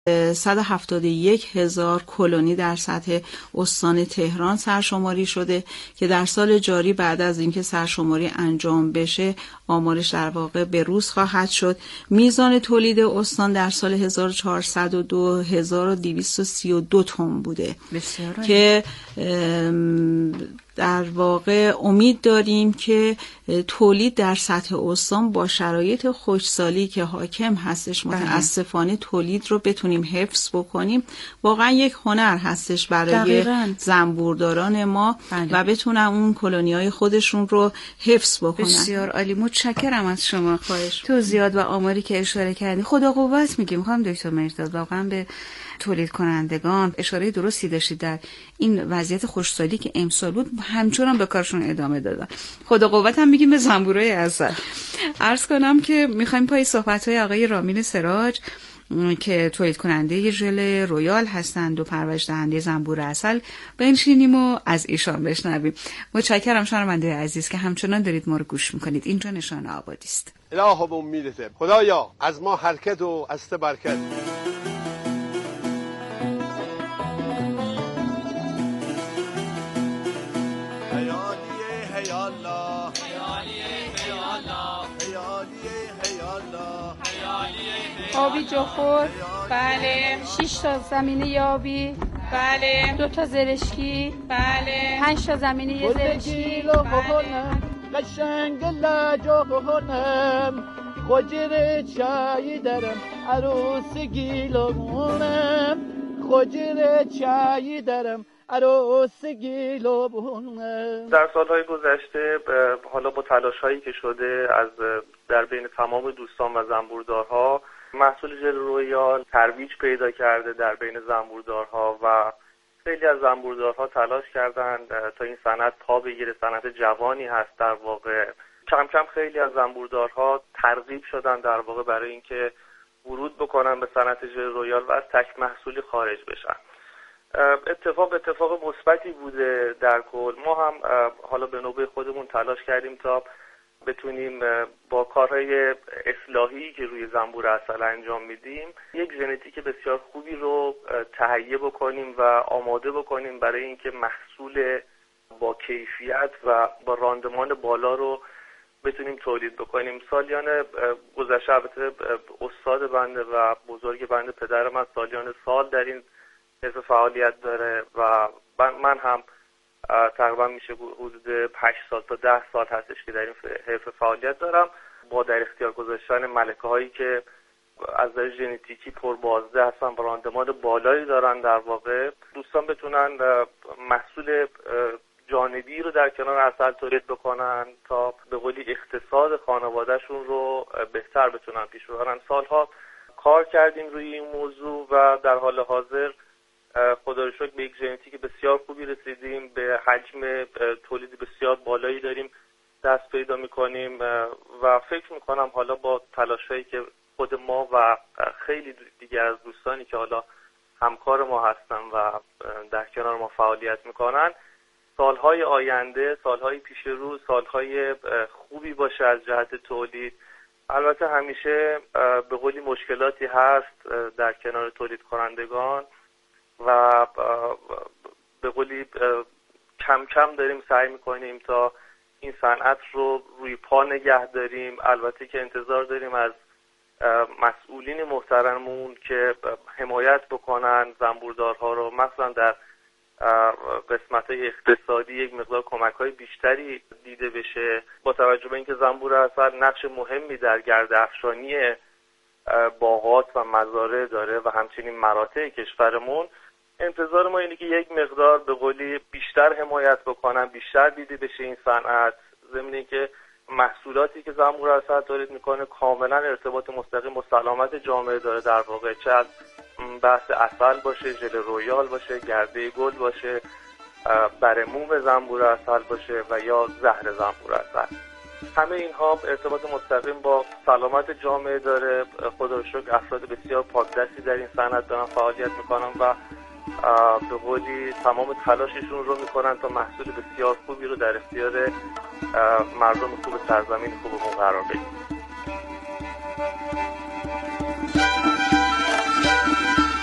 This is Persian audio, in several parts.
171,000 کلونی در سطح استان تهران سرشماری شده که در سال جاری بعد از اینکه سرشماری انجام بشه آمارش در واقع به روز خواهد شد. میزان تولید استان در سال 1402 1232 تن بوده که در واقع امید داریم که تولید در سطح استان با شرایط خشکسالی که حاکم هستش متاسفانه تولید رو بتونیم حفظ بکنیم. واقعا یک هنر هستش برای زنبورداران ما و بتونن اون کلونی‌های خودشون رو حفظ بکنن. بسیار عالی، متشکرم از شما. توضیحات و آماری که اشاره کردین خدا قوت میگیم. خانم دکتر مهرداد واقعا به تولید کنندگان اشاره درستی داشتید در این وضعیت خشکسالی که امسال بود، همچنان به کارشون ادامه دادن. خدا قوت هم میگیم به زنبورای عسل. عرض کنم که میخوایم پای صحبت‌های آقای رامین سراج که تولید کننده ژل رویال هستند و پرورش دهنده زنبور عسل بنشینیم و از ایشان بشنویم. متشکرم شنونده عزیز که همچنان دارید ما رو گوش میکنید. اینجا نشان آبادی است. الها به امیدته خدایا از ما حرکت و از ته برکت. آبی جفر، بله. 6 تا زمینه آبی، بله. 2 تا زرشکی، بله. 5 تا زمینه زرشکی، بله. قشنگ لاجو کنم خوجر چای درم عروس گیلمونم خوجر چای درم عروس گیلمونم. در سالهای گذشته حالا با تلاش‌هایی که شده از در بین تمام دوستان و زنبوردارها محصول ژل رویال ترویج پیدا کرده در بین زنبوردارها و خیلی از زنبوردارها تلاش کردند تا این صنعت پا بگیره. صنعت جوانی هست در واقع. کم کم خیلی از زنبوردارها ترغیب شدن در واقع برای اینکه ورود بکنن به صنعت ژل رویال و از تک محصولی خارج بشن. اتفاق مثبتی بوده در کل. ما هم حالا به نوبه خودمون تلاش کردیم تا بتونیم با کارهای اصلاحی که روی زنبور عسل انجام میدیم یک ژنتیک بسیار خوبی رو تهیه بکنیم و آماده بکنیم برای اینکه محصول با کیفیت و با راندمان بالا رو بتونیم تولید بکنیم. سالیان گذشته البته استاد بنده و بزرگ بنده پدر من سالیان سال در این حرفه فعالیت داره و من هم تقریبا میشه حدود 8 سال تا 10 سال هستش که در این حرفه فعالیت دارم. با در اختیار گذاشتن ملکه هایی که از نظر ژنتیکی پربازده هستن و راندمان بالایی دارن در واقع دوستان بتونن محصول جانبی رو در کنار عسل تولید بکنن تا به قولی اقتصاد خانوادهشون رو بهتر بتونن پیش ببرن. سالها کار کردیم روی این موضوع و در حال حاضر خدا رو شکر به یک ژنتیک بسیار خوبی رسیدیم. به حجم تولید بسیار بالایی داریم دست پیدا میکنیم و فکر میکنم حالا با تلاشایی که خود ما و خیلی دیگر از دوستانی که حالا همکار ما هستن و در کنار ما فعالیت میکنن سالهای آینده، سالهای پیش رو، سالهای خوبی باشه از جهت تولید. البته همیشه به قولی مشکلاتی هست در کنار تولید کنندگان و به قولی کم کم داریم سعی میکنیم تا این صنعت رو روی پا نگه داریم. البته که انتظار داریم از مسئولین محترمون که حمایت بکنن زنبوردارها رو، مثلا در قسمت‌های اقتصادی یک مقدار کمک‌های بیشتری دیده بشه. با توجه به اینکه زنبور عسل نقش مهمی در گرده‌افشانی باغات و مزارع داره و همچنین مراتع کشورمون، انتظار ما اینه که یک مقدار به قولی بیشتر حمایت بکنن، بیشتر دیده بشه این صنعت، ضمن اینکه محصولاتی که زنبور عسل تولید میکنه کاملا ارتباط مستقیم با سلامت جامعه داره در واقع، چه از بحث عسل باشه، ژل رویال باشه، گرده گل باشه، برموم زنبور عسل باشه و یا زهر زنبور عسل. همه اینها ارتباط مستقیم با سلامت جامعه داره. خدا رو شکر افراد بسیار پاکدستی در این صنعت دارن فعالیت میکنن و به قولی تمام تلاششون رو میکنن تا محصول بسیار خوبی رو در اختیار مردم خوب سرزمین خوبمون قرار بدیم.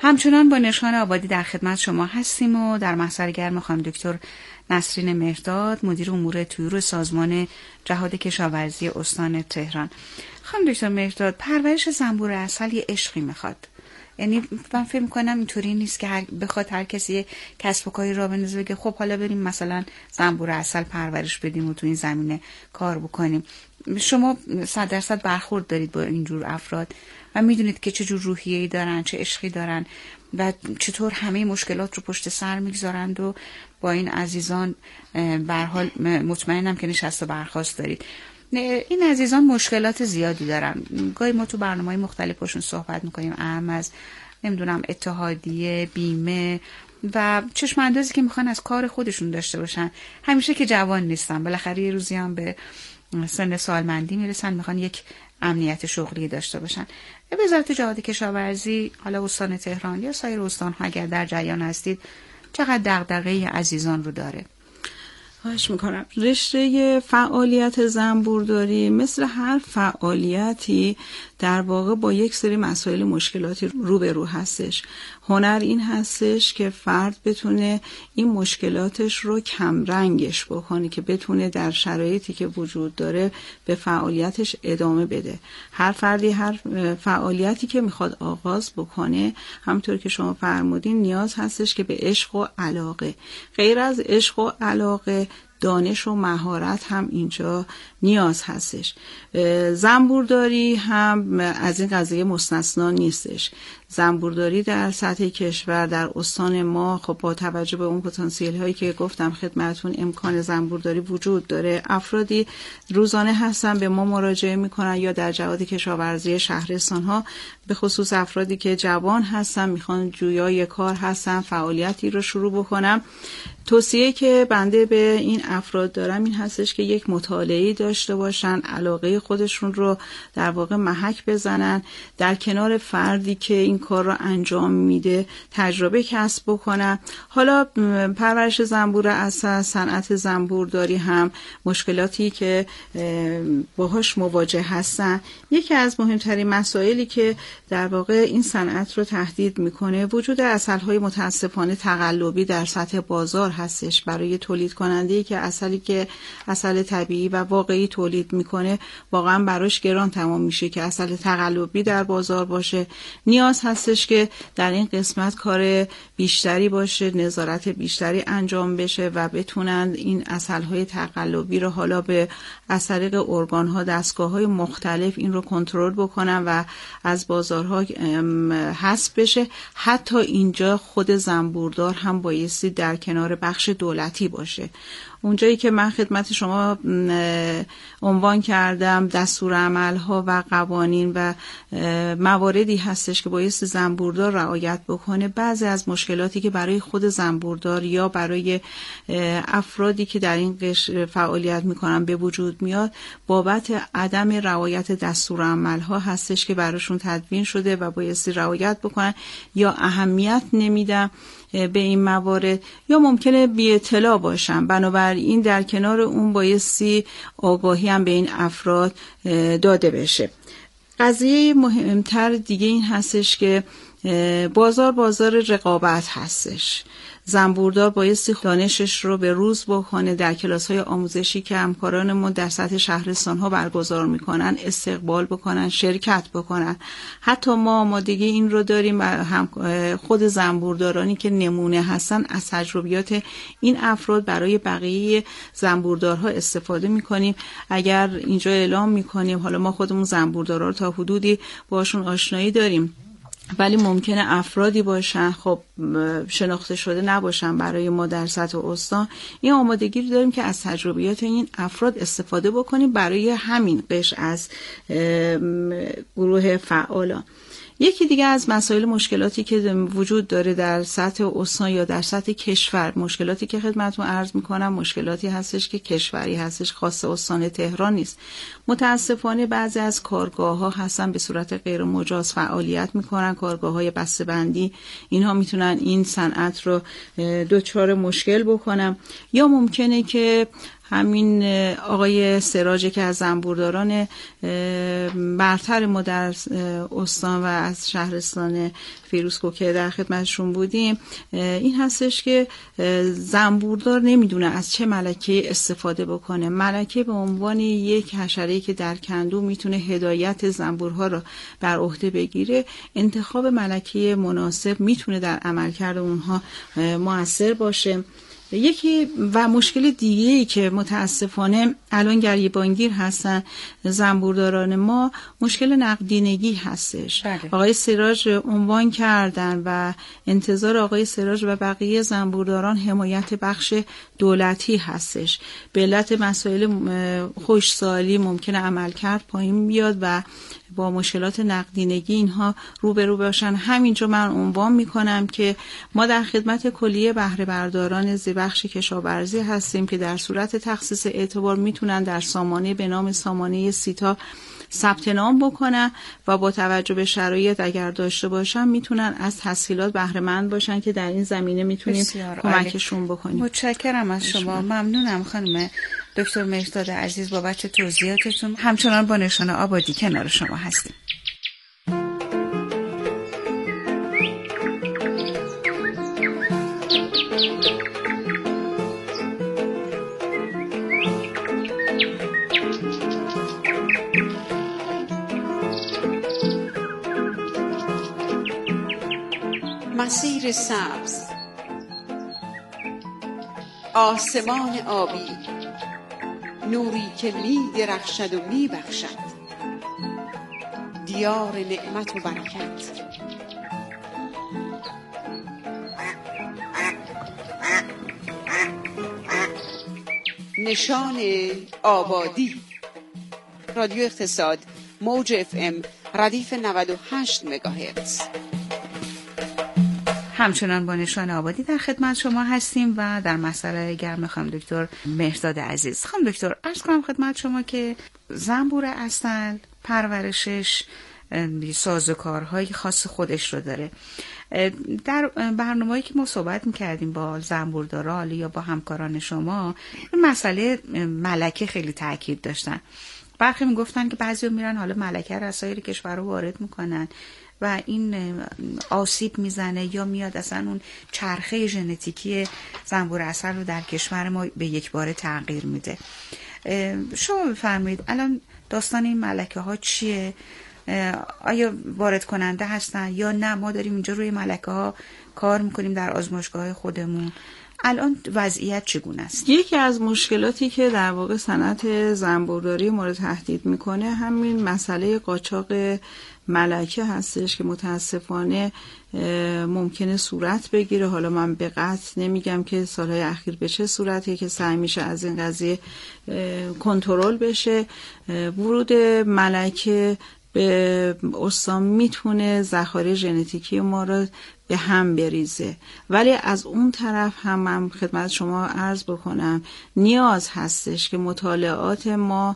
همچنان با نشان آبادی در خدمت شما هستیم و در محضر گرم خانم دکتر نسرین مهرداد، مدیر امور طیور سازمان جهاد کشاورزی استان تهران. خانم دکتر مهرداد، پرورش زنبور عسل یه عشقی میخواد. یعنی من فکر می‌کنم اینطوری نیست که بخواد هر کسی کسب و کاری را بندازه بگه خب حالا بریم مثلا زنبور عسل پرورش بدیم و تو این زمینه کار بکنیم. شما 100% برخورد دارید با اینجور افراد و میدونید که چه جور روحیه‌ای دارن، چه عشقی دارن و چطور همه مشکلات رو پشت سر میگذارند و با این عزیزان به هر حال مطمئنم که نشست و برخاست دارید. این عزیزان مشکلات زیادی دارن. گاهی ما تو برنامه‌های مختلف باشون صحبت میکنیم، اهم از نمیدونم اتحادیه، بیمه و چشم اندازی که میخوان از کار خودشون داشته باشن. همیشه که جوان نیستن، بالاخره یه روزی هم به سن سالمندی میرسن، میخوان یک امنیت شغلی داشته باشن. وزارت جهاد کشاورزی، حالا استان تهران یا سایر استان‌ها اگر در جریان هستید، چقدر دغدغه عزیزان رو داره؟ خواهش میکنم. رشته فعالیت زنبورداری مثل هر فعالیتی در واقع با یک سری مسائل مشکلاتی روبرو هستش. هنر این هستش که فرد بتونه این مشکلاتش رو کمرنگش بکنه که بتونه در شرایطی که وجود داره به فعالیتش ادامه بده. هر فردی هر فعالیتی که میخواد آغاز بکنه، همونطور که شما فرمودین، نیاز هستش که به عشق و علاقه، غیر از عشق و علاقه دانش و مهارت هم اینجا نیاز هستش. زنبورداری هم از این قضیه مستثنا نیستش. زنبورداری در سطح کشور، در استان ما، خب با توجه به اون پتانسیل هایی که گفتم خدمتون، امکان زنبورداری وجود داره. افرادی روزانه هستن به ما مراجعه میکنن یا در جهاد کشاورزی شهرستان ها، به خصوص افرادی که جوان هستن، میخوان جویای کار هستن، فعالیتی رو شروع بکنم. توصیه که بنده به این افراد دارم این هستش که یک مطالعه داشته باشن، علاقه خودشون رو در واقع محک بزنن، در کنار فردی که این کار رو انجام میده تجربه کسب بکنن. حالا پرورش زنبور عسل، صنعت زنبورداری هم مشکلاتی که باهاش مواجه هستن. یکی از مهمترین مسائلی که در واقع این صنعت رو تهدید میکنه وجود عسل‌های متاسفانه تقلبی در سطح بازار هستش. برای تولید کننده‌ای که عسل طبیعی و واقعی تولید میکنه واقعا براش گران تمام میشه که عسل تقلبی در بازار باشه. نیاز هستش که در این قسمت کار بیشتری باشه، نظارت بیشتری انجام بشه و بتونن این عسل‌های تقلبی رو حالا به از طریق ارگان‌ها، دستگاه‌های مختلف این رو کنترل بکنن و از بازارها حذف بشه. حتی اینجا خود زنبوردار هم بایستی در کنار بخش دولتی باشه. اونجایی که من خدمت شما عنوان کردم دستورالعمل‌ها و قوانین و مواردی هستش که بایستی زنبوردار رعایت بکنه. بعضی از مشکلاتی که برای خود زنبوردار یا برای افرادی که در این قشر فعالیت میکنن به وجود میاد بابت عدم رعایت دستورالعمل‌ها هستش که براشون تدوین شده و بایستی رعایت بکنن، یا اهمیت نمیدن به این موارد یا ممکنه بی اطلاع باشن. بنابراین در کنار اون بایستی آگاهی هم به این افراد داده بشه. قضیه مهمتر دیگه این هستش که بازار رقابت هستش. زنبوردار بایستی دانشش رو به روز بکنه، در کلاس‌های آموزشی که همکارانمون در سطح شهرستان‌ها برگزار میکنن استقبال بکنن، شرکت بکنن. حتی ما آمادگی این رو داریم هم خود زنبوردارانی که نمونه هستن از تجربیات این افراد برای بقیه زنبوردارها استفاده میکنیم. اگر اینجا اعلام میکنیم، حالا ما خودمون زنبوردارا رو تا حدودی باشون آشنایی داریم، ولی ممکنه افرادی باشن خب شناخته شده نباشن برای ما در سطح استان. این آمادگی رو داریم که از تجربیات این افراد استفاده بکنیم برای همین قشر از گروه فعالان. یکی دیگه از مسائل مشکلاتی که وجود داره در سطح استان یا در سطح کشور، مشکلاتی که خدمتتون عرض میکنم مشکلاتی هستش که کشوری هستش، خاص استان تهران نیست. متاسفانه بعضی از کارگاه‌ها هستن به صورت غیر مجاز فعالیت میکنن، کارگاه‌های بسته‌بندی، اینها میتونن این صنعت رو دچار مشکل بکنن. یا ممکنه که همین آقای سراج که از زنبورداران برتر ما در استان و از شهرستان فیروزکوه که در خدمتشون بودیم، این هستش که زنبوردار نمیدونه از چه ملکه استفاده بکنه. ملکه به عنوان یک حشره‌ای که در کندو میتونه هدایت زنبورها رو بر عهده بگیره، انتخاب ملکه مناسب میتونه در عملکرد اونها مؤثر باشه. یکی و مشکل دیگه‌ای که متاسفانه الان گریبانگیر هستن زنبورداران ما، مشکل نقدینگی هستش. بله. آقای سراج عنوان کردن و انتظار آقای سراج و بقیه زنبورداران حمایت بخش دولتی هستش. به علت مسائل خوشسالی ممکنه عملکرد پایین بیاد و با مشکلات نقدینگی اینها روبرو باشن. همینجا من عنوان میکنم که ما در خدمت کلیه بهره برداران زیربخش کشاورزی هستیم که در صورت تخصیص اعتبار میتونن در سامانه به نام سامانه سیتا ثبت نام بکنن و با توجه به شرایط اگر داشته باشن میتونن از تسهیلات بهره مند باشن که در این زمینه میتونیم کمکشون بکنیم. متشکرم از شما. ممنونم خانم دکتر مهرداد عزیز بابت توضیحاتتون. همچنان با نشان آبادی کنار شما هستیم. مسیر سبز، آسمان آبی، نوری که می درخشد و می بخشد، دیار نعمت و برکت. نشان آبادی. رادیو اقتصاد، موج FM، ردیف 98 مگاهرتز. همچنان با نشان آبادی در خدمت شما هستیم و در مسئله گرم خانم دکتر مهرداد عزیز. خانم دکتر، عرض کنم خدمت شما که زنبور عسل پرورشش سازوکارهای خاص خودش رو داره. در برنامه‌ای که ما صحبت می‌کردیم با زنبوردارا یا با همکاران شما، مسئله ملکه خیلی تاکید داشتن. برخی میگفتن که بعضیا میرن حالا ملکه رو از سایر کشورها وارد میکنن و این آسیب میزنه یا میاد اصلا اون چرخه ژنتیکی زنبور عسل رو در کشور ما به یک باره تغییر میده. شما بفرمایید الان داستان این ملکه ها چیه؟ آیا وارد کننده هستن یا نه ما داریم اینجا روی ملکه ها کار میکنیم در آزمایشگاه خودمون؟ الان وضعیت چگونه است؟ یکی از مشکلاتی که در واقع صنعت زنبورداری مورد تهدید میکنه همین مسئله قاچاق ملکه هستش که متاسفانه ممکنه صورت بگیره. حالا من به قطع نمیگم که سالهای اخیر به چه صورتیه که سعی میشه از این قضیه کنترل بشه. ورود ملکه به استان میتونه ذخایر ژنتیکی ما رو به هم بریزه، ولی از اون طرف هم من خدمت شما عرض بکنم نیاز هستش که مطالعات ما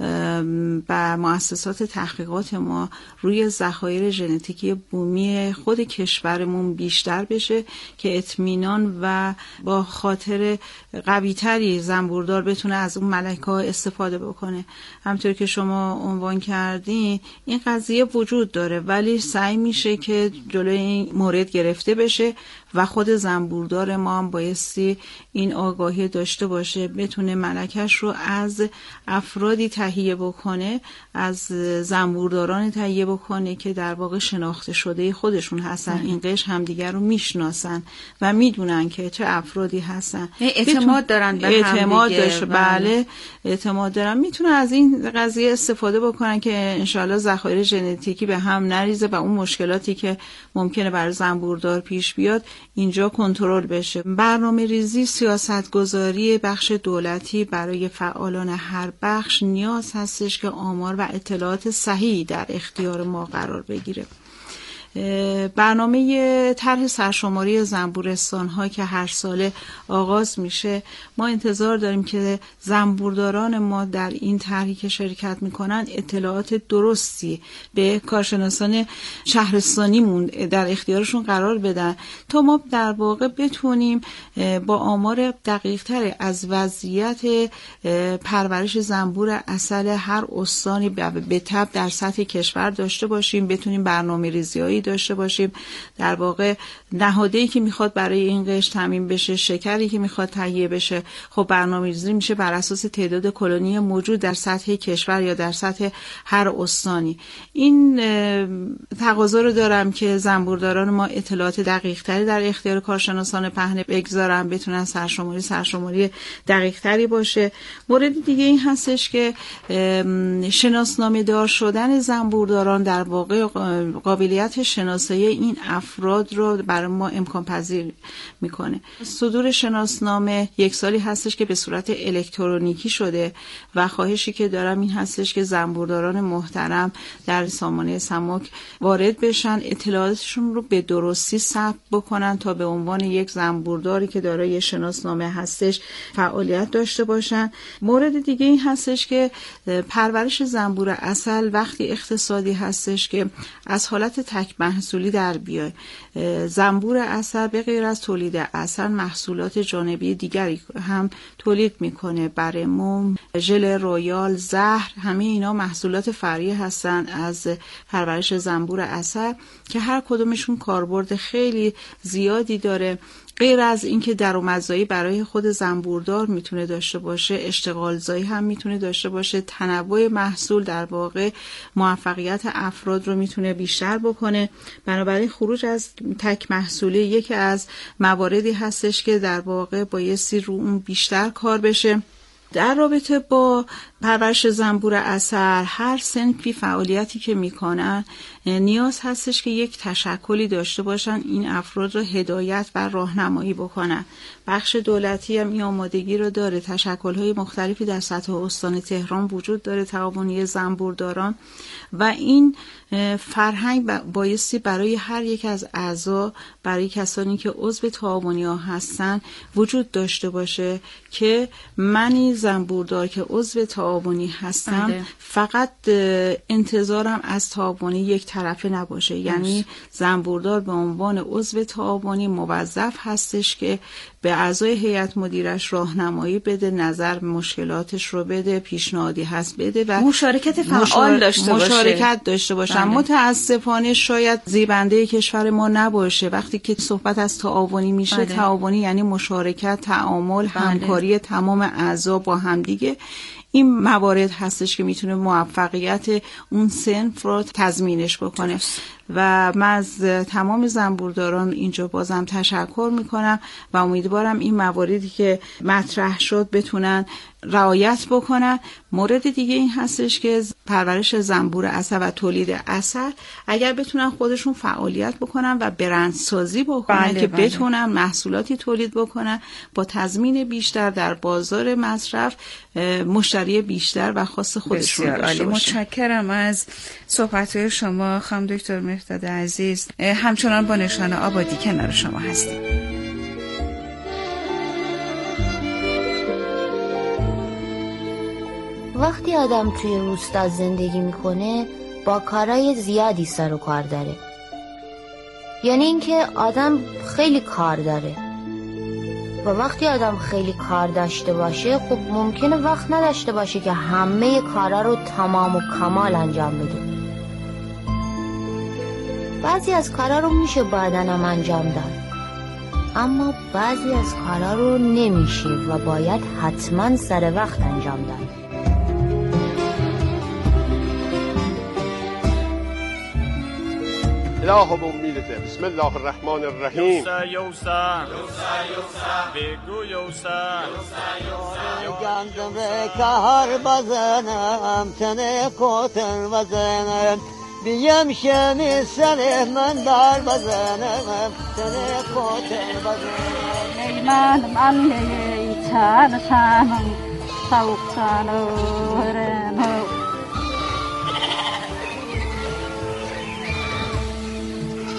و مؤسسات تحقیقات ما روی ذخایر ژنتیکی بومی خود کشورمون بیشتر بشه که اطمینان و با خاطر قوی‌تری زنبوردار بتونه از اون ملکه‌ها استفاده بکنه. همونطور که شما عنوان کردین این قضیه وجود داره، ولی سعی میشه که جلوی این مورد گرفته بشه و خود زنبوردار ما هم بایستی این آگاهی داشته باشه، بتونه ملکش رو از افرادی تهیه بکنه، از زنبورداران تهیه بکنه که در واقع شناخته شده خودشون هستن، این قش همدیگر رو میشناسن و میدونن که چه افرادی هستن، اعتماد دارن به اعتماد داشته. بله اعتماد دارن، میتونن از این قضیه استفاده بکنن که انشالله ذخایر ژنتیکی به هم نریزه و اون مشکلاتی که ممکنه برای زنبوردار پیش بیاد اینجا کنترل بشه. برنامه ریزی، سیاست گذاری بخش دولتی برای فعالان هر بخش نیاز هستش که آمار و اطلاعات صحیحی در اختیار ما قرار بگیره. برنامه طرح سرشماری زنبورستان‌ها که هر ساله آغاز میشه، ما انتظار داریم که زنبورداران ما در این طرحی که شرکت میکنن اطلاعات درستی به کارشناسان شهرستانیمون در اختیارشون قرار بدن تا ما در واقع بتونیم با آمار دقیق‌تری از وضعیت پرورش زنبور عسل هر استانی به تبع در سطح کشور داشته باشیم، بتونیم برنامه‌ریزی‌هایی داشته باشیم. در واقع نهاده‌ای که میخواد برای این قشر تامین بشه، شکری که میخواد تهیه بشه، خب برنامه‌ریزی میشه بر اساس تعداد کلونی موجود در سطح کشور یا در سطح هر استانی. این تقاضا رو دارم که زنبورداران ما اطلاعات دقیق‌تری در اختیار کارشناسان پهن بگذارن، بتونن سرشماری دقیق‌تری باشه. مورد دیگه این هستش که شناسنامه دار شدن زنبورداران در واقع قابلیت شناسایی این افراد رو برای ما امکان پذیر میکنه. صدور شناسنامه یک سالی هستش که به صورت الکترونیکی شده و خواهشی که دارم این هستش که زنبورداران محترم در سامانه سماک وارد بشن، اطلاعاتشون رو به درستی ثبت بکنن تا به عنوان یک زنبورداری که دارای شناسنامه هستش فعالیت داشته باشن. مورد دیگه این هستش که پرورش زنبور عسل وقتی اقتصادی هستش که از حالت تک محصولی در بیاد. زنبور عسل به غیر از تولید عسل محصولات جانبی دیگری هم تولید میکنه، برای موم، ژل رویال، زهر، همه اینا محصولات فرعی هستن از پرورش زنبور عسل که هر کدومشون کاربرد خیلی زیادی داره. غیر از اینکه درآمدزایی برای خود زنبوردار میتونه داشته باشه، اشتغالزایی هم میتونه داشته باشه. تنوع محصول در واقع موفقیت افراد رو میتونه بیشتر بکنه. بنابراین خروج از تک محصولی یکی از مواردی هستش که در واقع بایستی رو اون بیشتر کار بشه. در رابطه با پرورش زنبور عسل، هر صنفی فعالیتی که میکنن نیاز هستش که یک تشکلی داشته باشن، این افراد را هدایت و راهنمایی بکنن. بخش دولتی هم این آمادگی رو داره، تشکل‌های مختلفی در سطح استان تهران وجود داره، تعاونی زنبورداران، و این فرهنگ بایستی برای هر یک از اعضا، برای کسانی که عضو تعاونی‌ها هستن وجود داشته باشه که منی زنبوردار که عضو تعاونی هستم فقط انتظارم از تعاونی یک طرفه نباشه. یعنی زنبوردار به عنوان عضو تعاونی موظف هستش که به اعضای هیئت مدیرش راهنمایی بده، نظر مشکلاتش رو بده، پیشنهادی هست بده و مشارکت فعال داشته باشن. متاسفانه شاید زیبنده کشور ما نباشه. وقتی که صحبت از تعاونی میشه، تعاونی یعنی مشارکت، تعامل، همکاری تمام اعضا با همدیگه. این موارد هستش که میتونه موفقیت اون صنف رو تضمینش بکنه و من از تمام زنبورداران اینجا بازم تشکر میکنم و امیدوارم این مواردی که مطرح شد بتونن رعایت بکنن. مورد دیگه این هستش که پرورش زنبور عسل و تولید عسل اگر بتونن خودشون فعالیت بکنن و برندسازی بکنن که بتونن محصولاتی تولید بکنن با تضمین بیشتر در بازار مصرف، مشتری بیشتر و خاص خودشون داشته باشه. متشکرم از صحبت‌های شما خانم دکتر مهرداد عزیز. همچنان با نشان آبادی کنار شما هستیم. وقتی آدم توی روستا زندگی میکنه با کارهای زیادی سر و کار داره. یعنی اینکه آدم خیلی کار داره و وقتی آدم خیلی کار داشته باشه خب ممکنه وقت نداشته باشه که همه کارا رو تمام و کمال انجام بده. بعضی از کارا رو میشه بعدن هم انجام داد، اما بعضی از کارا رو نمیشه و باید حتما سر وقت انجام داد. اله و امیدته. بسم الله الرحمن الرحیم. یوسا یوسا بگو یوسا گندم کار بزنم تنه کوتن بزنم بیم شمی سر من دار بزنم تنه کوتن بزنم ایمان علی تن تنم سوق تنورم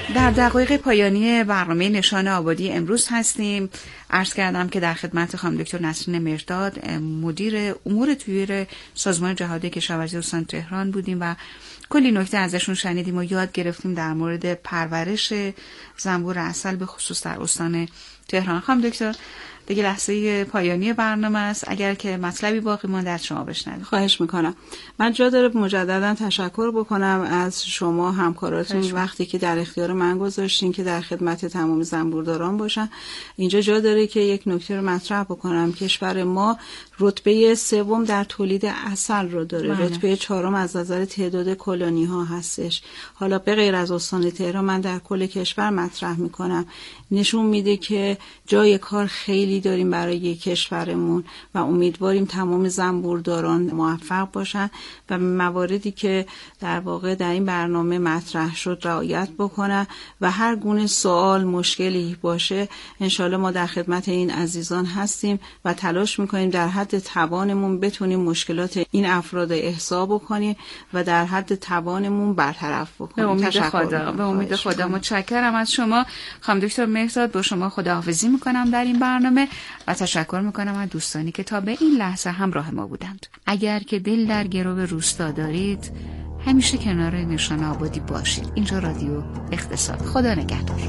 در دقایق پایانی برنامه نشان آبادی امروز هستیم. عرض کردم که در خدمت خانم دکتر نسرین مرداد، مدیر امور طیور سازمان جهادی کشاورزی استان تهران بودیم و کلی نکته ازشون شنیدیم و یاد گرفتیم در مورد پرورش زنبور عسل به خصوص در استان تهران. خانم دکتر، دیگه لحظه پایانی برنامه است، اگر که مطلبی باقی مانده از شما بشنویم. خواهش میکنم. من جا داره مجددا تشکر بکنم از شما همکاراتون وقتی که در اختیار من گذاشتین که در خدمت تمام زنبورداران باشن. اینجا جا داره که یک نکته رو مطرح بکنم. کشور ما رتبه 3 در تولید عسل رو داره، رتبه 4 از نظر تعداد کلونی ها هستش. حالا به غیر از استان تهران من در کل کشور مطرح میکنم. نشون میده که جای کار خیلی داریم برای کشورمون و امیدواریم تمام زنبورداران موفق باشن و مواردی که در واقع در این برنامه مطرح شد رعایت بکنن و هر گونه سوال مشکلی باشه انشالله ما در خدمت این عزیزان هستیم و تلاش میکنیم در حد توانمون بتونیم مشکلات این افراد احصا بکنیم و در حد توانمون برطرف بکنیم. به امید خدا متشکرم از شما خانم دکتر مهرداد. با شما خداحافظی میکنم در این برنامه و تشکر میکنم از دوستانی که تا به این لحظه همراه ما بودند. اگر که دل در گرو روستا دارید همیشه کنار نشان آبادی باشید. اینجا رادیو اقتصاد. خدا نگهدار.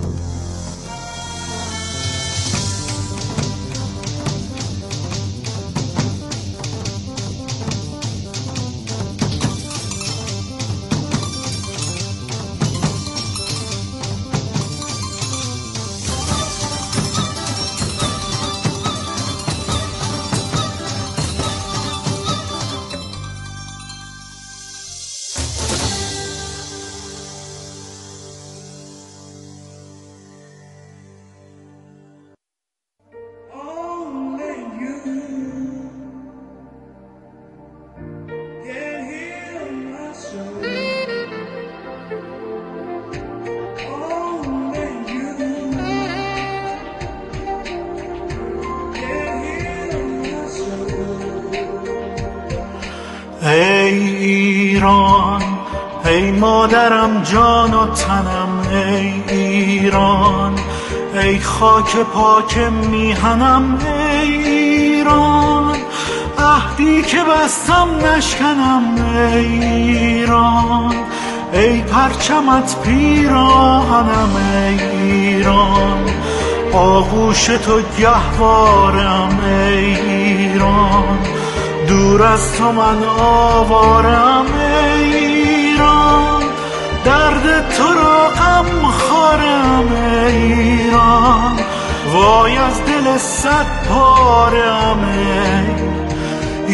ای ایران، ای مادرم جان و تنم، ای ایران، ای خاک پاک میهنم، ای ایران، عهدی که بستم نشکنم، ای ایران، ای پرچمت پیراهنم، ای ایران، آغوش تو گهوارم، ای ایران، دور از تو من آوارم، ای ایران، درد تو را غم خورم، ای ایران، وای از دل صد پارم، ای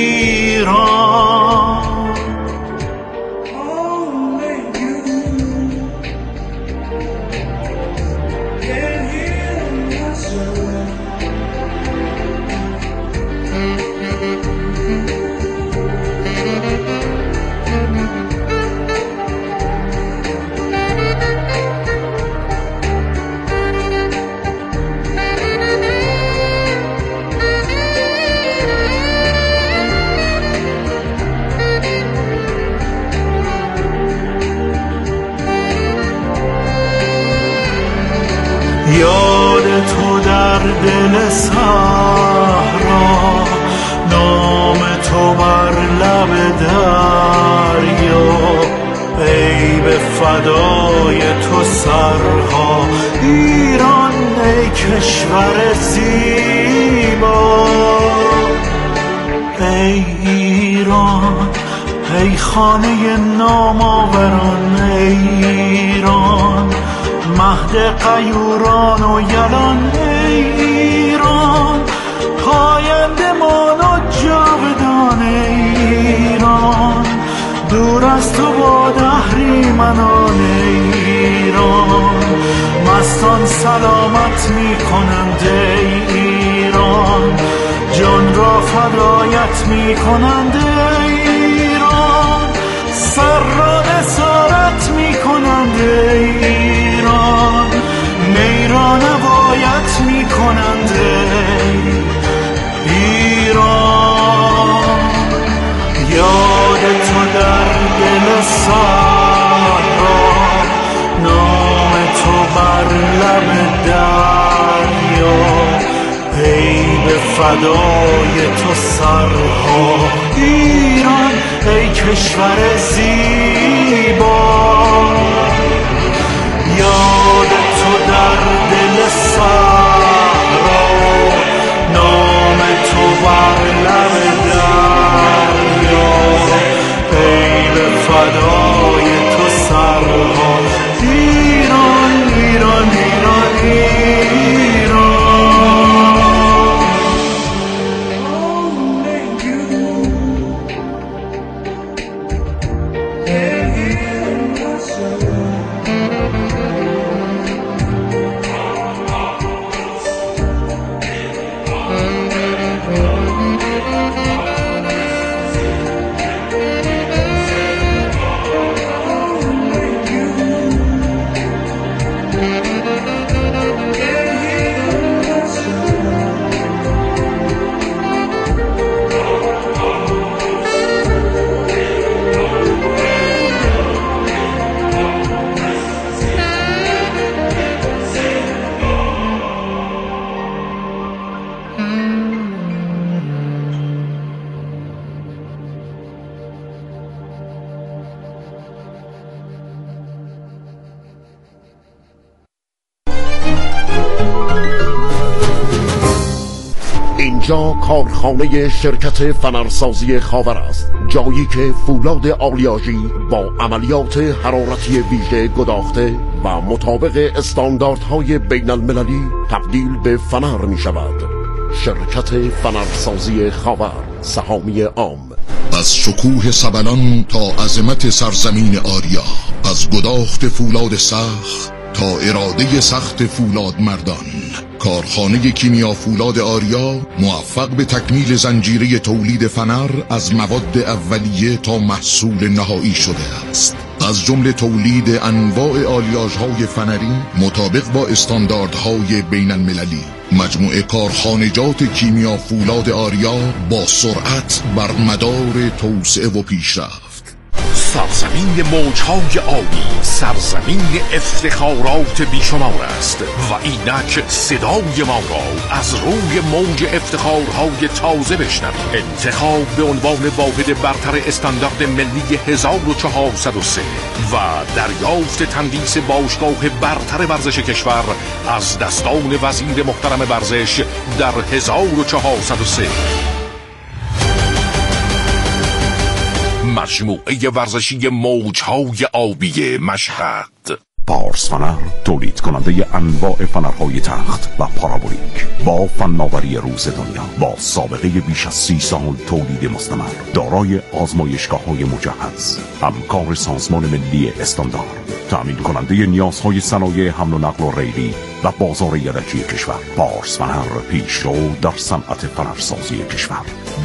ایران. یاد تو در دل صحرا، نام تو بر لب دریا، ای به فدای تو سرها، ایران ای کشور زیبا، ای ایران، ای خانه نامآوران، ای ایران، مهد غیوران و یلان، ای ایران، پاینده مان و جاودان، ای ایران، دور از تو با اهریمنان، ای ایران، مستان سلامت می کنند، ای ایران، جان را فدایت می کنند، ای ایران، سر را اسارت می کنند، ای ایران، می را نبایت می کنند، ای ایران، یاد تو در دل صحرا، نام لب دریا، ای به فدای تو سرها. ایران ای کشور زیبا، یاد تو در دل صحرا، نام تو بر لب دریا، ای به فدای تو سرها. ایران ایران ایران ایران. اینجا کارخانه شرکت فنرسازی خاور است، جایی که فولاد آلیاژی با عملیات حرارتی ویژه گداخته و مطابق استانداردهای بین المللی تبدیل به فنر می شود. شرکت فنرسازی خاور، سهامی عام. از شکوه سبلان تا عظمت سرزمین آریا، از گداخت فولاد سخت تا اراده سخت فولاد مردان، کارخانه کیمیا فولاد آریا موفق به تکمیل زنجیره تولید فنر از مواد اولیه تا محصول نهایی شده است. از جمله تولید انواع آلیاژهای فنری مطابق با استانداردهای بین المللی. مجموعه کارخانجات کیمیا فولاد آریا با سرعت بر مدار توسعه و پیشرفت. سرزمین موجهای آبی، سرزمین افتخارات بیشمار است و اینک صدای ما را از روی موج افتخارهای تازه بشنوید. انتخاب به عنوان واحد برتر استاندارد ملی 1403 و دریافت تندیس باشگاه برتر ورزش کشور از دستان وزیر محترم ورزش در 1403. مجموعه ورزشی موجهای آبی مشهد. پارس فنر تولید کننده انواع فنرهای تخت و پارابولیک با فناوری روز دنیا، با سابقه بیش از 30 سال تولید مستمر، دارای آزمایشگاه‌های مجهز، همکار سازمان ملی استاندارد، تأمین کننده نیازهای صنایع حمل و نقل و ریلی و بازار یدکی کشور. پارس فنر پیشرو در صنعت فنرسازی کشور.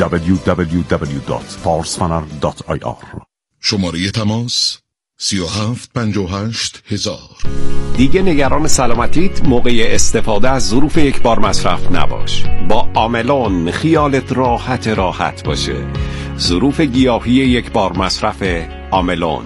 www.parsfaner.ir. شماره تماس 3758 دیگه نگران سلامتیت موقع استفاده از ظروف یک بار مصرف نباش. با آملون خیالت راحت باشه. ظروف گیاهی یک بار مصرف آملون.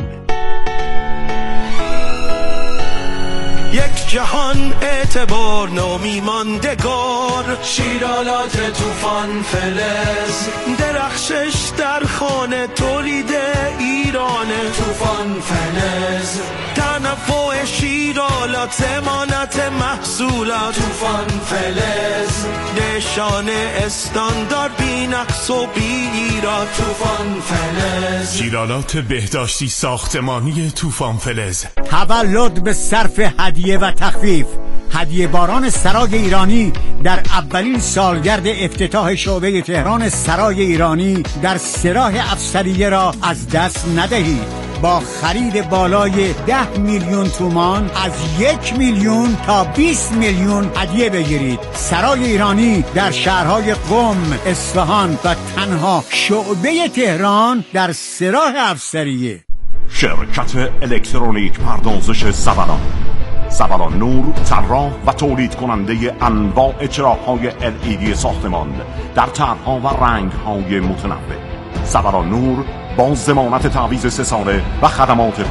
یک جهان اعتبار نامی ماندگار، شیرالات طوفان فلز، درخشش در خانه تولید ایران طوفان فلز، تنوع شیرالات، ضمانت محصولات طوفان فلز، نشان استاندارد بی نقص و بی ایراد طوفان فلز، شیرالات بهداشتی ساختمانی طوفان فلز. تولد به صرف هدیه و تخفیف. هدیه باران سرای ایرانی در اولین سالگرد افتتاح شعبه تهران سرای ایرانی در سراح افسریه را از دست ندهید. با خرید بالای 10 میلیون تومان از 1 میلیون تا 20 میلیون هدیه بگیرید. سرای ایرانی در شهرهای قم، اصفهان و تنها شعبه تهران در سراح افسریه. شرکت الکترونیک پردازش سبلان، سبلان نور، طراح و تولید کننده انواع چراغ‌های LED ساختمان در طرح‌ها و رنگ‌های متنوع. سبلان نور با ضمانت تعویض 3 ساله و خدمات